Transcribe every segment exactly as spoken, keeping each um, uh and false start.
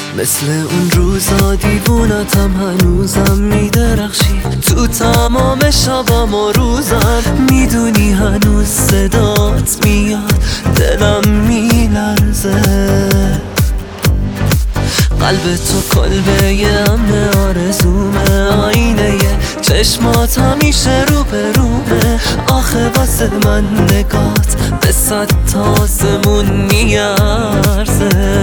مثل اون روزا دیوونتم هنوزم میدرخشی تو تمام شبم و روزم. میدونی هنوز صدات میاد دلم میلرزه. قلب تو کلبه یه امن آرزومه، آینه چشمات همیشه رو به رومه. آخه واسه من نگات به صد تاسمون میارزه.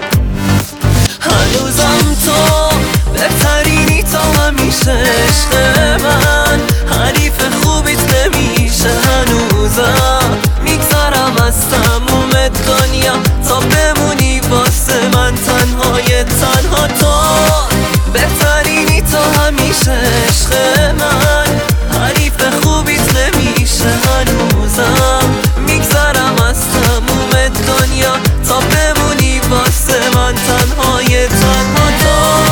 هنوزم تو بهترینی تا همیشه عشق من، حریف خوبیت نمیشه. هنوزم میگذرم از تموم دنیا تا بمونی واسه من تنهای تنها تو. بهترینی تا همیشه عشق من، حریف خوبیت نمیشه. هنوزم میگذرم از تموم دنیا تا بمونی واسه من تنهای تنها تو.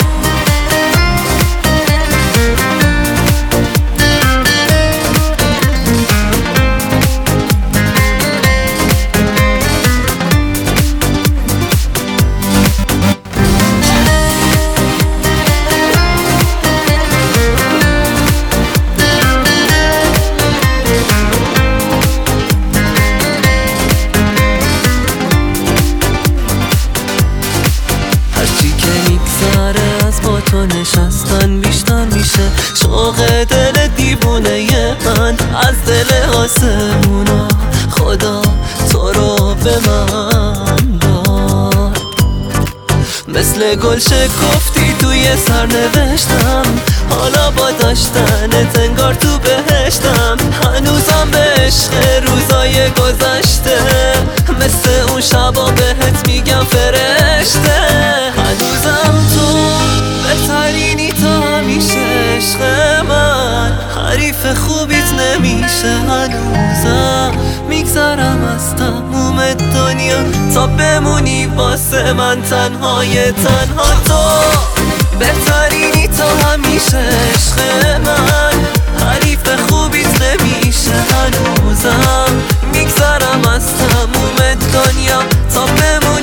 تو نشستن بیشتر میشه شوق دل دیوونه من. از دل آسمونا خدا تو رو به من داد. مثل گل شکفتی توی سرنوشتم، حالا با داشتنت انگار تو بهشتم. هنوزم به عشق روزای گذشته، مثل اون شبا بهت میگم فرشته. هنوزم تو بهترینی تا همیشه عشق من، حریف خوبیت نمیشه. هنوزم میگذرم از تموم دنیا تا بمونی واسه من تنهای تنها تو. بهترینی تا همیشه عشق من، حریف خوبیت نمیشه. هنوزم میگذرم از تموم دنیا تا بمونی